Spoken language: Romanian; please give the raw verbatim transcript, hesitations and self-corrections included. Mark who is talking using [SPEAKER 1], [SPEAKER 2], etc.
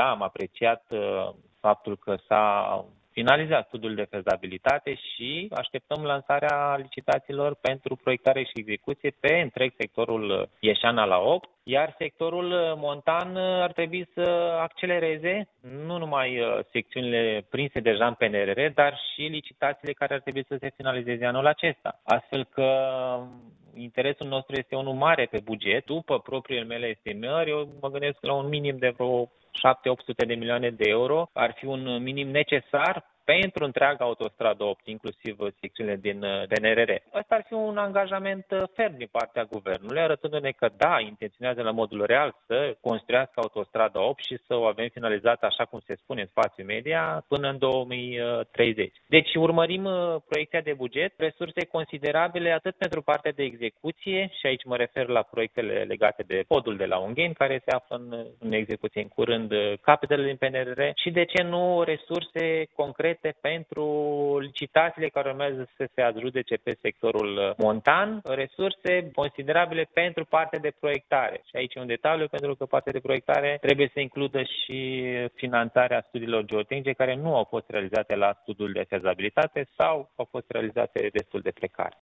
[SPEAKER 1] da, am apreciat uh, faptul că s-a finalizat studiul de fezabilitate și așteptăm lansarea licitațiilor pentru proiectare și execuție pe întreg sectorul Ieșana la opt, iar sectorul montan ar trebui să accelereze nu numai secțiunile prinse deja în P N R R, dar și licitațiile care ar trebui să se finalizeze anul acesta. Astfel că interesul nostru este unul mare pe buget. După propriile mele estimări, eu mă gândesc la un minim de vreo șapte opt sute de milioane de euro. Ar fi un minim necesar pentru întreaga autostradă opt, inclusiv secțiunile din P N R R. Asta ar fi un angajament ferm din partea guvernului, arătându-ne că da, intenționează la modul real să construiască autostrada opt și să o avem finalizată, așa cum se spune în spațiu media, până în două mii treizeci. Deci urmărim proiecția de buget, resurse considerabile atât pentru partea de execuție, și aici mă refer la proiectele legate de podul de la Ungheni, care se află în, în execuție în curând, capitele din P N R R, și de ce nu resurse concrete pentru licitațiile care urmează să se adjudece pe sectorul montan, resurse considerabile pentru partea de proiectare. Și aici e un detaliu, pentru că partea de proiectare trebuie să includă și finanțarea studiilor geotehnice care nu au fost realizate la studiul de fezabilitate sau au fost realizate destul de precar.